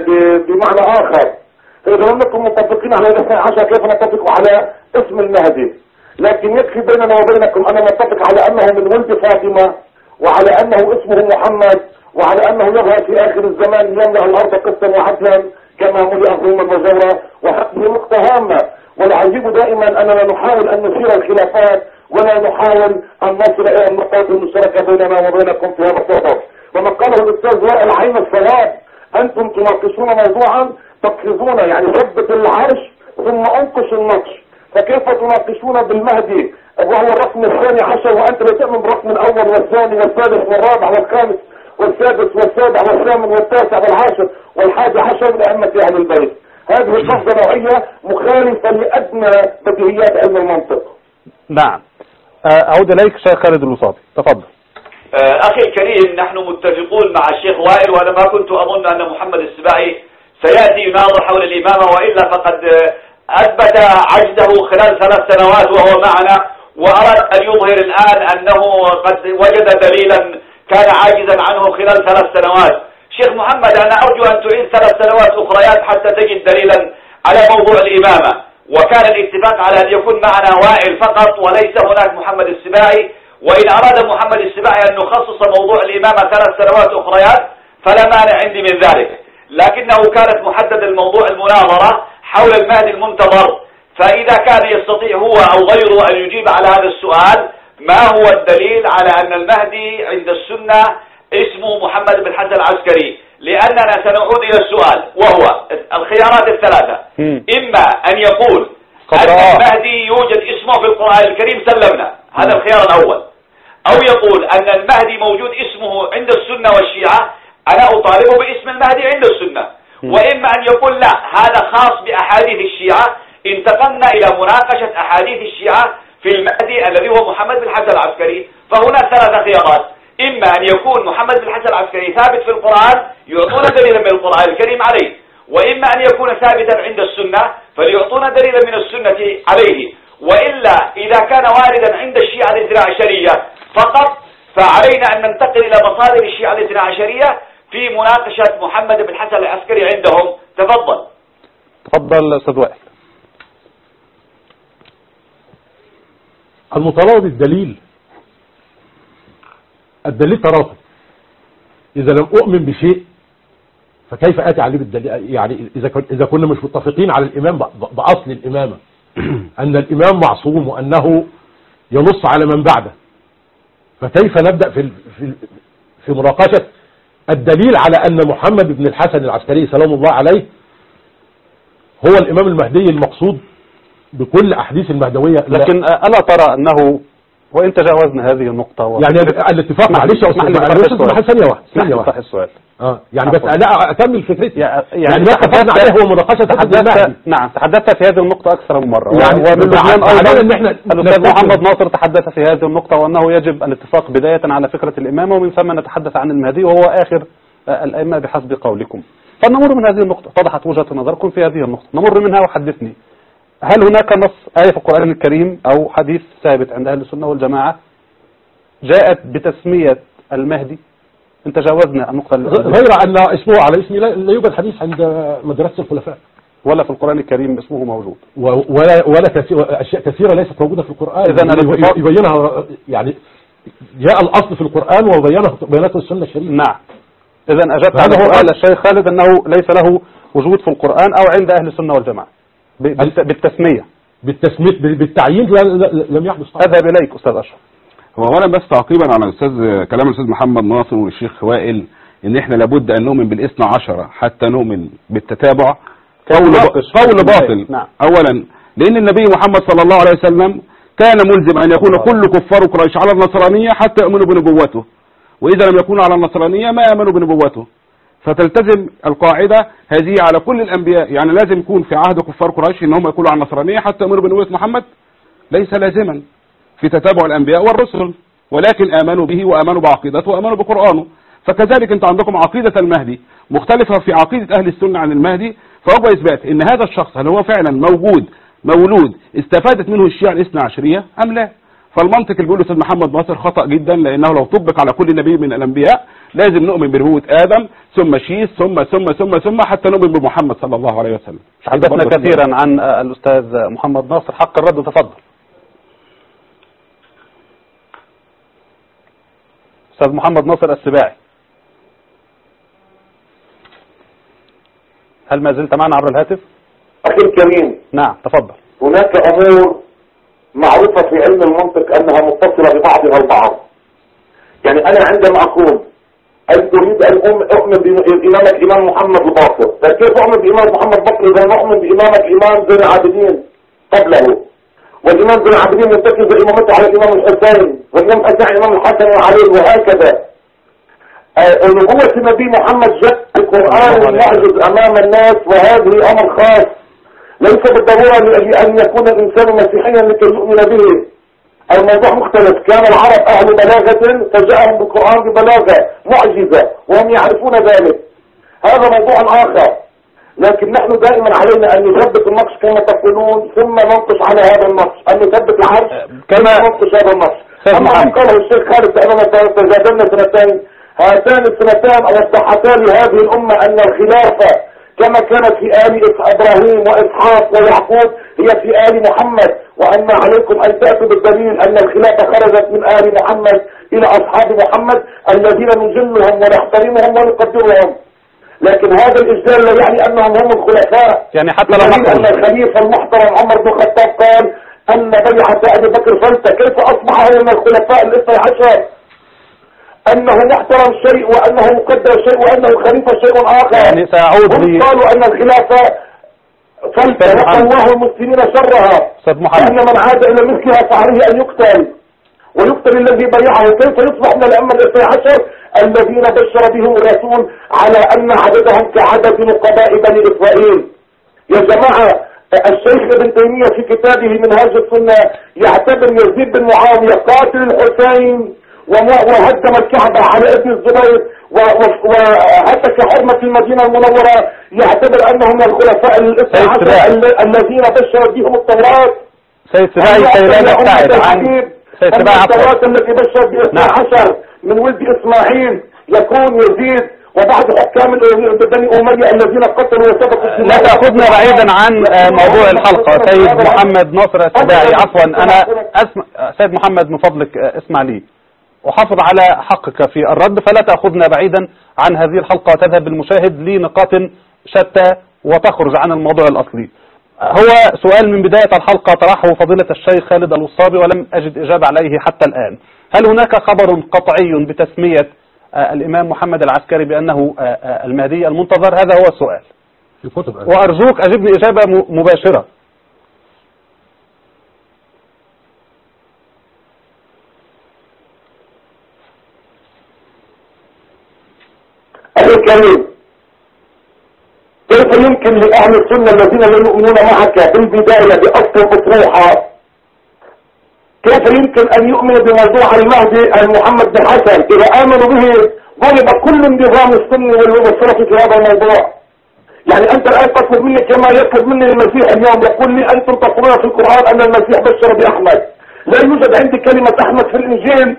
بمعنى آخر. فإذا لم نكن متفقين على الاثني عشر كيف نتفق على اسم المهدي؟ لكن يكفي بيننا وبينكم أن نتفق على أنه من ولد فاطمة، وعلى أنه اسمه محمد، وعلى أنه يظهر في آخر الزمان يملأ الأرض قسطا وعدلا كما ملئ ظلما وجورا. وهذه نقطة هامة. والعجيب دائما أننا نحاول أن نثير الخلافات ولا نحاول أن نصل إلى النقاط المشتركة بيننا وبينكم في هذا الصدد. وما قاله الأستاذ وائل عين الصواب، أنتم تناقشون موضوعا تقفزون، يعني ثبت العرش ثم انقش النقش. فكيف تناقشون بالمهدي وهو الرقم الثاني عشر وأنت لا تؤمن بالرقم الأول والثاني والثالث والرابع والخامس والسادس والسابع والثامن والتاسع والعاشر والحادي عشر من أئمة أهل البيت؟ هذه قفزة نوعية مخالفة لأدنى بديهيات علم المنطق. نعم. أعود إليك شيخ خالد الوصابي، تفضل. أخي الكريم، نحن متفقون مع الشيخ وائل، وأنا ما كنت أظن أن محمد السباعي سيأتي يناظر حول الإمامة، وإلا فقد أثبت عجزه خلال ثلاث سنوات وهو معنا، وأراد أن يظهر الآن أنه قد وجد دليلا كان عاجزا عنه خلال ثلاث سنوات. شيخ محمد، أنا أرجو أن تعيد ثلاث سنوات أخريات حتى تجد دليلا على موضوع الإمامة. وكان الاتفاق على أن يكون معنا وائل فقط وليس هناك محمد السباعي، وإن أراد محمد السباعي أن نخصص موضوع الإمامة ثلاث سنوات أخريات فلا مانع عندي من ذلك، لكنه كانت محدد الموضوع المناظرة حول المهدي المنتظر. فإذا كان يستطيع هو أو غيره أن يجيب على هذا السؤال، ما هو الدليل على أن المهدي عند السنة اسمه محمد بن حسن العسكري؟ لأننا سنعود إلى السؤال وهو الخيارات الثلاثة. إما أن يقول أن المهدي يوجد اسمه في القرآن الكريم، سلمنا، هذا الخيار الأول. أو يقول أن المهدي موجود اسمه عند السنة والشيعة، أنا أطالبه باسم المهدي عند السنة. وإما أن يقول لا، هذا خاص بأحاديث الشيعة انتقلنا إلى مناقشة أحاديث الشيعة في المهدي الذي هو محمد بن الحسن العسكري. فهنا ثلاث خيارات: إما أن يكون محمد بن الحسن العسكري ثابت في القرآن يعطون دليلا من القرآن الكريم عليه، وإما أن يكون ثابتا عند السنة فليعطون دليلا من السنة عليه، وإلا إذا كان واردا عند الشيعة الاثنى عشرية فقط فعلينا أن ننتقل إلى مصادر الشيعة الاثنى عشرية في مناقشة محمد بن الحسن العسكري عندهم. تفضل. تفضل أستاذ وائل. المطالبة بالدليل، الدليل تراتب. إذا لم أؤمن بشيء فكيف آتي عليه بالدليل؟ يعني إذا إذا كنا مش متفقين على الإمام بأصل الإمامة أن الإمام معصوم وأنه ينص على من بعده، فكيف نبدأ في في في مناقشة الدليل على أن محمد بن الحسن العسكري سلام الله عليه هو الإمام المهدي المقصود بكل أحاديث المهدوية؟ لكن ألا ترى أنه وإن تجاوزنا هذه النقطة و... يعني الاتفاق معلش يا أستاذ ثانية واحدة ثانية واحدة السؤال اه يعني بس لا أكمل فكرتي. يعني, يعني ما اتفقنا عليه هو مناقشة تحدثت. نعم تحدثت في هذه النقطة أكثر من مرة، يعني ومن لبنان أيضا إن احنا الأستاذ محمد ناصر تحدث في هذه النقطة وأنه يجب الاتفاق بداية على فكرة الإمامة ومن ثم نتحدث عن المهدي وهو آخر الأئمة بحسب قولكم. فنمر من هذه النقطة، اتضحت وجهة نظركم في هذه النقطة، نمر منها وحدثني. هل هناك نص آية في القرآن الكريم أو حديث ثابت عند أهل السنة والجماعة جاءت بتسمية المهدي؟ ان تجاوزنا النقطة غير أن اسمه على اسمي لا يوجد حديث عند مدرسة الخلفاء ولا في القرآن الكريم اسمه موجود، ولا ولا كثير أشياء كثيرة ليست موجودة في القرآن. إذا يبينها يعني جاء الأصل في القرآن وبينه بيانات السنة الشريفة. نعم. إذا أجبت على سؤال الشيخ خالد أنه ليس له وجود في القرآن أو عند أهل السنة والجماعة بالتسمية بالتسمية بالتعيين لم يحدث. أذهب إليك أستاذ أشرف. هو اولا بس تعقيبا على الاستاذ كلام الاستاذ محمد ناصر والشيخ وائل ان احنا لابد ان نؤمن بالاثنى عشر حتى نؤمن بالتتابع، قول قول باطل. نعم. اولا لان النبي محمد صلى الله عليه وسلم كان ملزم ان يكون كل كفار قريش على النصرانية حتى يؤمنوا بنبوته، واذا لم يكونوا على النصرانية ما يؤمنوا بنبوته، فتلتزم القاعدة هذه على كل الانبياء. يعني لازم يكون في عهد كفار قريش ان هم يكونوا على النصرانية حتى يؤمنوا بنبوة محمد؟ ليس لازما في تتابع الأنبياء والرسل، ولكن آمنوا به وآمنوا بعقيدته وآمنوا بقرآنه. فكذلك أنت عندكم عقيدة المهدي مختلفة في عقيدة أهل السنة عن المهدي، فهو إثبات إن هذا الشخص هل هو فعلا موجود مولود استفادت منه الشيعة الاثنى عشرية أم لا. فالمنطق اللي بيقوله الأستاذ محمد ناصر خطأ جدا، لأنه لو طبق على كل نبي من الأنبياء لازم نؤمن بنبوة آدم ثم شيث ثم ثم ثم ثم حتى نؤمن بمحمد صلى الله عليه وسلم. تحدثنا كثيرا عن الأستاذ محمد ناصر، حق الرد تفضل. أستاذ محمد ناصر السباعي، هل ما زلت معنا عبر الهاتف؟ أخي الكريم نعم تفضل. هناك أمور معروفة في علم المنطق أنها متصلة ببعضها البعض. يعني أنا عندما أقول أن أريد أن أؤمن بإمامة الإمام محمد الباقر، فكيف أؤمن بإمامة محمد الباقر إذا نؤمن بإمامة الإمام زين العابدين قبله، والإمام زين العابدين يتكل بإمامته على الإمام الحسين، والإمام الحسين على الإمام الحسن وعليه، وهكذا. نبوة النبي محمد جاء القرآن المعجز أمام الناس، وهذه أمر خاص ليس بالضرورة لأن يكون الإنسان مسيحيا لكي يؤمن به. الموضوع مختلف. كان العرب أهل بلاغة فجاءهم بالقرآن ببلاغة معجزة وهم يعرفون ذلك، هذا موضوع آخر. لكن نحن دائما علينا أن نثبت النقش كما تقولون ثم ننقش على هذا النقش، أن نثبت العرش كما ننقش هذا النقش. أما ما قاله الشيخ خالد أننا تجادلنا سنتين، هاتان السنتان أوضحتان لهذه الأمة أن الخلافة كما كانت في آل إبراهيم وإسحاق ويعقوب هي في آل محمد، وأن عليكم أن تأتوا بالدليل أن الخلافة خرجت من آل محمد إلى أصحاب محمد الذين نجلهم ونحترمهم ونقدرهم. لكن هذا الإجلال لا يعني أنهم هم الخلفاء. يعني حتى لو أن الخليفة المحترم عمر بن الخطاب قال أن بيعة أبي بكر فلتة، كيف أصبح هو من الخلفاء الاثني عشر؟ أنه محترم شيء وأنه مقدر شيء وأنه خليفة شيء آخر. يعني سأعود هم قالوا أن الخلافة فلتة وقال الله المسلمين شرها، وأن من عاد إلى مثلها فعليه أن يقتل ويقتل الذي بيعه. كيف يصبح من الأمة الاثني عشر الذين بشر بهم الرسول على أن عددهم كعدد نقباء بني إسرائيل؟ يا جماعة الشيخ ابن تيمية في كتابه منهاج السنة يعتبر يزيد بن معاوية قاتل الحسين وهدم الكعبة على ابن الزبير وهتك حرمة المدينة المنورة، يعتبر أنهم من الخلفاء الاثنى عشر الذين بشر بهم التوراة. سيد سباعي كي لا نبتعد عن سيد سباعي التوراة التي بشر باثنى عشر من ولد إسماعيل يكون يزيد وبعض حكام بني أمية الذين قتلوا وسبقوا. لا تأخذنا بعيدا عن موضوع الحلقة. سيد محمد ناصر السباعي، عفوا أنا أسمع سيد محمد من فضلك اسمع لي، وحافظ على حقك في الرد، فلا تأخذنا بعيدا عن هذه الحلقة وتذهب بالمشاهد لنقاط شتى وتخرج عن الموضوع الأصلي. هو سؤال من بداية الحلقة طرحه فضيلة الشيخ خالد الوصابي ولم أجد إجابة عليه حتى الآن. هل هناك خبر قطعي بتسمية الإمام محمد العسكري بأنه المهدي المنتظر؟ هذا هو السؤال، وأرجوك أجبني إجابة مباشرة. أخي الكريم، كيف يمكن لأهل السنة الذين لا يؤمنون معك بالبداية بأصل مطروحة، كيف يمكن أن يؤمنوا بموضوع المهدي محمد بن حسن إذا آمنوا به ضرب كل النظام السني والسلفي في هذا الموضوع؟ يعني أنت الآن تطلب مني كما يطلب مني المسيح اليوم، يقول لي أنتم تقولون في القرآن أن المسيح بشر بأحمد، لا يوجد عندي كلمة أحمد في الإنجيل.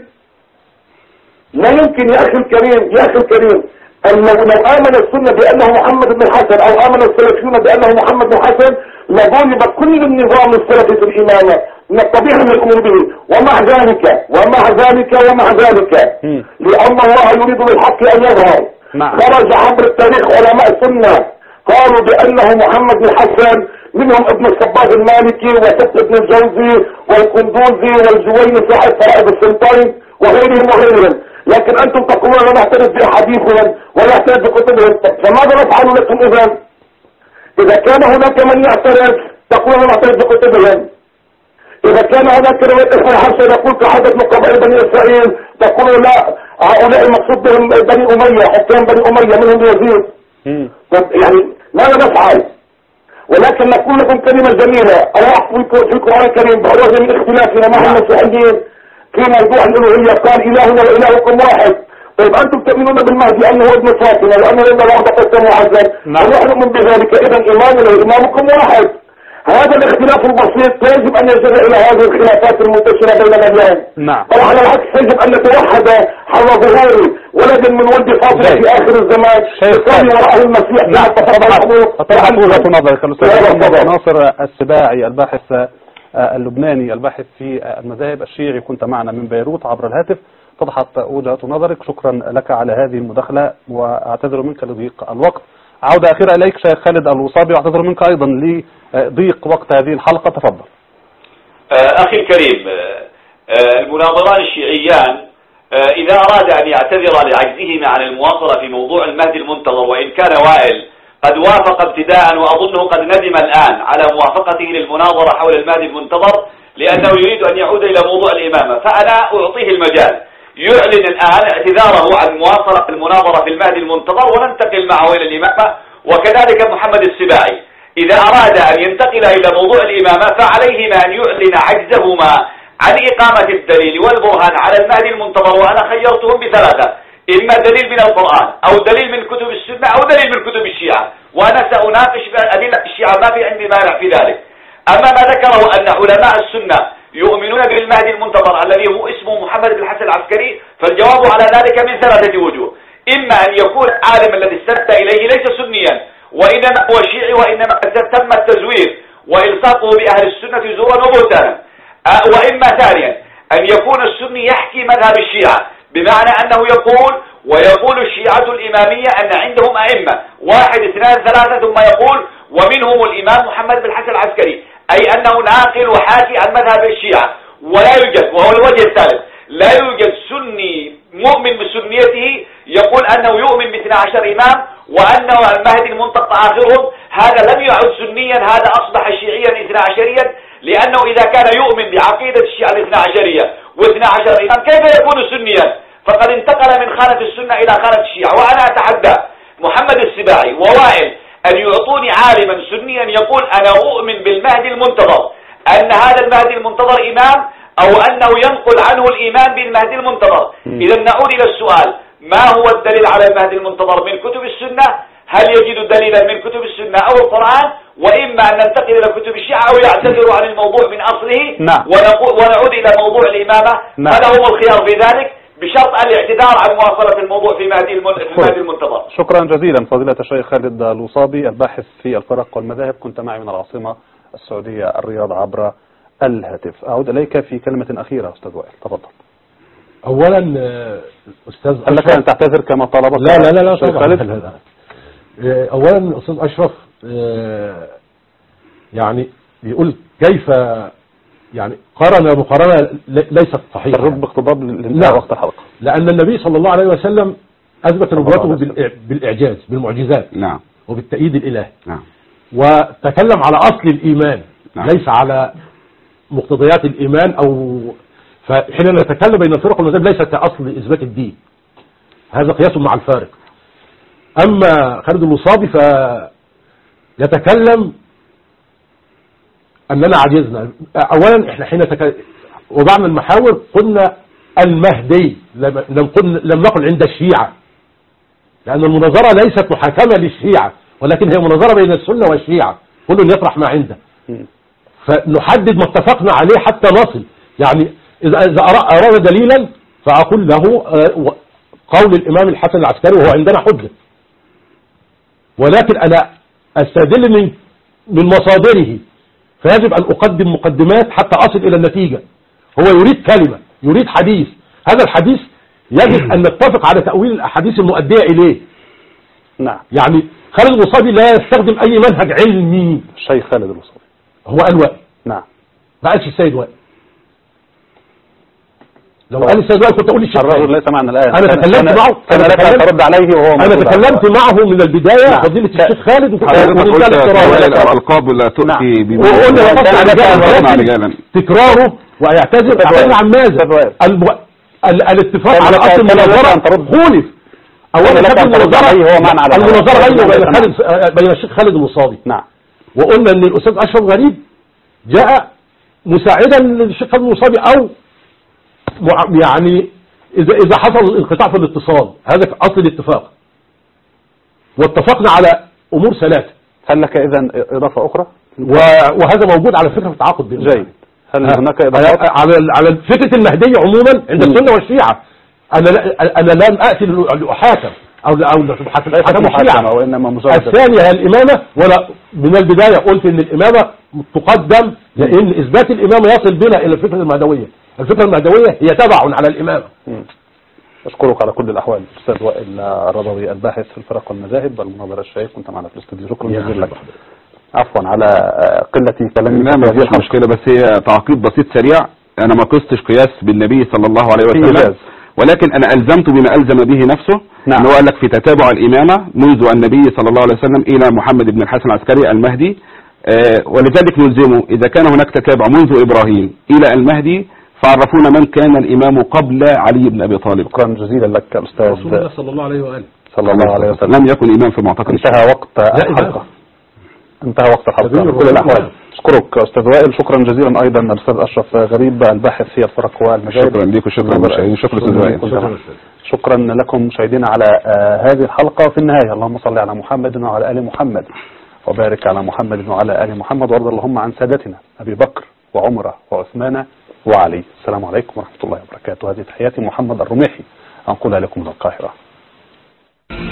لا يمكن يا أخي الكريم، يا أخي الكريم، أن لو آمن السنة بأنه محمد بن حسن أو آمن السلفيون بأنه محمد بن حسن لضرب كل النظام السلفي في الإمامة، من الطبيعي أن يؤمنوا به. ومع ذلك ومع ذلك ومع ذلك لأن الله يريد بالحق أن يظهر، خرج عبر التاريخ علماء السنة قالوا بأنه محمد بن حسن، منهم ابن الصباغ المالكي وحفص بن الجوزي والقندوزي والجويني صاحب فرائض السلطين وغيرهم وغيرهم، لكن أنتم تقولون لا نعترف بأحاديثهم ولا نعترف بكتبهم. فماذا نفعل لكم إذا؟ إذا كان هناك من يعترف تقولون لا نعترف بكتبهم، إذا كان هناك رواية اثني عشر يقول كعدد من قبائل بني إسرائيل تقولوا لا، هؤلاء المقصود بهم بني أمية، حكام بني أمية منهم يزيد. يعني ماذا نفعل؟ ولكن نقول لكم كلمة جميلة، الله في القرآن الكريم بالرغم من اختلافنا مع المسيحيين في موضوع الألوهية قال إلهنا وإلهكم واحد. طيب أنتم تؤمنون بالمهدي أنه ابن فاطمة وأنه ابن الله قسم وعزل، ونحن نؤمن بذلك، إذا إمامنا وإمامكم واحد. هذا الاختلاف البسيط لا يجب أن يجر إلى هذه الخلافات المنتشرة بيننا اليوم. نعم. أو على العكس يجب أن نتوحد حول ظهور ولد من ولد فاطمة في آخر الزمان يصلي وراءه المسيح. نعم. طرحت وجهة نظرك الأستاذ محمد ناصر السباعي الباحث اللبناني الباحث في المذاهب الشيعي، كنت معنا من بيروت عبر الهاتف، طرحت وجهة نظرك. شكرا لك على هذه المداخلة وأعتذر منك لضيق الوقت. عودة أخيرة إليك شيخ خالد الوصابي، واعتذر منك أيضا لضيق وقت هذه الحلقة، تفضل. أخي الكريم، المناظران الشيعيان إذا أراد أن يعتذر لعجزهما عن المواصلة في موضوع المهدي المنتظر، وإن كان وائل قد وافق ابتداء وأظنه قد ندم الآن على موافقته للمناظرة حول المهدي المنتظر لأنه يريد أن يعود إلى موضوع الإمامة، فأنا أعطيه المجال يعلن الآن اعتذاره عن مواصلة المناظرة في المهدي المنتظر وننتقل معه إلى الإمامة. وكذلك محمد السباعي إذا أراد أن ينتقل إلى موضوع الإمامة فعليهما أن يعلن عجزهما عن إقامة الدليل والبرهان على المهدي المنتظر، وأنا خيرتهم بثلاثة: إما دليل من القرآن أو دليل من كتب السنة أو دليل من كتب الشيعة، وأنا سأناقش أدلة الشيعة، ما في عندي مانع في ذلك. أما ما ذكره أن علماء السنة يؤمنون بالمهدي المنتظر الذي هو اسمه محمد بن الحسن العسكري، فالجواب على ذلك من ثلاثة وجوه: إما أن يكون العالم الذي استند إليه ليس سنيا وإنما هو شيعي، وإنما تم التزوير وإلصاقه بأهل السنة زورا وبهتانا، وإما ثانيا أن يكون السني يحكي مذهب الشيعة، بمعنى أنه يقول ويقول الشيعة الإمامية أن عندهم أئمة واحد اثنان ثلاثة، ثم يقول ومنهم الإمام محمد بن الحسن العسكري، أي أنه ناقل وحاكي عن مذهب الشيعة. ولا يوجد، وهو الوجه الثالث، لا يوجد سني مؤمن بسنيته يقول أنه يؤمن باثنى عشر إمام وأنه المهدي المنتظر آخرهم. هذا لم يعد سنيا، هذا أصبح شيعيا اثنى عشريا، لأنه إذا كان يؤمن بعقيدة الشيعة الاثنى عشرية واثنى عشر إمام كيف يكون سنيا؟ فقد انتقل من خانة السنة إلى خانة الشيعة. وأنا أتحدى محمد السباعي ووائل أن يعطوني عالما سنيا يقول أنا أؤمن بالمهدي المنتظر، أن هذا المهدي المنتظر إمام، أو أنه ينقل عنه الإيمان بالمهدي المنتظر. إذا نعود إلى السؤال، ما هو الدليل على المهدي المنتظر من كتب السنة؟ هل يجد دليلا من كتب السنة أو القرآن؟ وإما أن ننتقل إلى كتب الشيعة أو يعتذروا عن الموضوع من أصله. نعم. ونعود إلى موضوع الإمامة. نعم. فلهم الخيار في ذلك بشرط الاعتذار عن مواصلة الموضوع في مهدي المهدي المنتظر. شكرا جزيلا فضيلة الشيخ خالد الوصابي الباحث في الفرق والمذاهب، كنت معي من العاصمة السعودية الرياض عبر الهاتف. أعود إليك في كلمة أخيرة أستاذ وائل، تفضل. أولا أستاذ هل لك أن تعتذر كما طلبت؟ لا لا لا, لا الشيخ طبعا. خالد؟ لا لا. أولا أستاذ أشرف يعني يقول كيف يعني قارن مقارنة ليست صحيحة، الرب اقتضاب للانتهاء وقت الحلقة، لأن النبي صلى الله عليه وسلم أثبت نبوته بالإعجاز بالمعجزات، نعم، وبالتأييد الإلهي، نعم، وتكلم على أصل الإيمان، نعم، ليس على مقتضيات الإيمان. أو فحين نتكلم بين الفرق والمذاهب ليس كأصل إثبات الدين، هذا قياس مع الفارق. أما خالد الوصابي فيتكلم أننا عجزنا. أولا إحنا حين تك... وضعنا المحاور قلنا المهدي، لم, لم, قل... لم نقل عند الشيعة، لأن المناظرة ليست محاكمة للشيعة، ولكن هي مناظرة بين السنة والشيعة، كل يطرح ما عنده، فنحدد ما اتفقنا عليه حتى نصل. يعني إذا إذا أراد دليلا فأقول له قول الإمام الحسن العسكري وهو عندنا حجة، ولكن أنا أستدل من من مصادره، فيجب أن أقدم مقدمات حتى أصل إلى النتيجة. هو يريد كلمة، يريد حديث، هذا الحديث يجب أن نتفق على تأويل الأحاديث المؤدية إليه. نعم. يعني خالد الوصابي لا يستخدم أي منهج علمي. الشيخ خالد الوصابي هو قال وائل، نعم، ما قالش السيد وائل. لو قال السيد وائل كنت أقول الشيخ الرجل ليس معنى الآن. أنا تكلمت معه، أنا لك أن ترد عليه وهو أنا تكلمت معه من البداية. نعم. فضيلة الشيخ خالد الألقاب لا تؤتي بمعنى تكراره ويعتذر اعتذر عن ماذا؟ الاتفاق على أصل المناظرة خولف. أولا المناظرة بينه وبين خالد بين الشيخ خالد الوصابي. نعم. وقلنا أن الأستاذ أشرف غريب جاء مساعدا للشيخ خالد الوصابي، أو يعني إذا إذا حصل انقطاع في الاتصال، هذا أصل الاتفاق، واتفقنا على أمور ثلاثة. هل لك إذا إضافة أخرى؟ وهذا موجود على فكرة في التعاقد بينهم. جيد. هل هناك إضافات على على فكرة المهدية عموما عند السنة والشيعة؟ أنا لا أنا لم أأتي لأحاكم أو أو لأحاكم الشيعة، وإنما مجرد. الثانية هي الإمامة، ولا من البداية قلت إن الإمامة تقدم، لأن إثبات الإمامة يصل بنا إلى الفكرة المهدوية. الفكرة المهدوية هي تبع على الإمامة. أشكرك على كل الأحوال أستاذ وائل الرضوي الباحث في الفرق والمذاهب والمناظرة الشيخ، كنت معنا في الاستوديو. شكرا جزيلا لك. عفوا على قلة كلامي. لا، ما فيش مشكلة، بس هي تعقيب بسيط سريع. أنا ما قستش قياس بالنبي صلى الله عليه وسلم، ولكن أنا ألزمت بما ألزم به نفسه. نعم. أنه قال لك في تتابع الإمامة منذ النبي صلى الله عليه وسلم إلى محمد بن الحسن العسكري المهدي، آه ولذلك نلزمه إذا كان هناك تتابع منذ إبراهيم إلى المهدي فعرفونا من كان الإمام قبل علي بن أبي طالب. شكرا جزيلا لك أستاذ رسول الله صلى الله عليه وآله صلى الله عليه وسلم. لم يكن إمام في معتقد. انتهى وقت الحلقة. انتهى وقت الحلقة بكل الأحوال. أشكرك أستاذ وائل. شكرا جزيلا أيضا الأستاذ أشرف غريب الباحث في الفرق والمذاهب. شكرا لكم. شكرا مشاهدين. شكرا أستاذ وائل. شكرا لكم مشاهدينا على هذه الحلقة. وفي النهاية اللهم صل على محمد وعلى آل محمد، وبارك على محمد وعلى آل محمد، وارض اللهم عن سادتنا أبي بكر وعمر وعثمان وعلي. السلام عليكم ورحمة الله وبركاته. هذه تحياتي محمد الرميحي أنقلها لكم من القاهرة.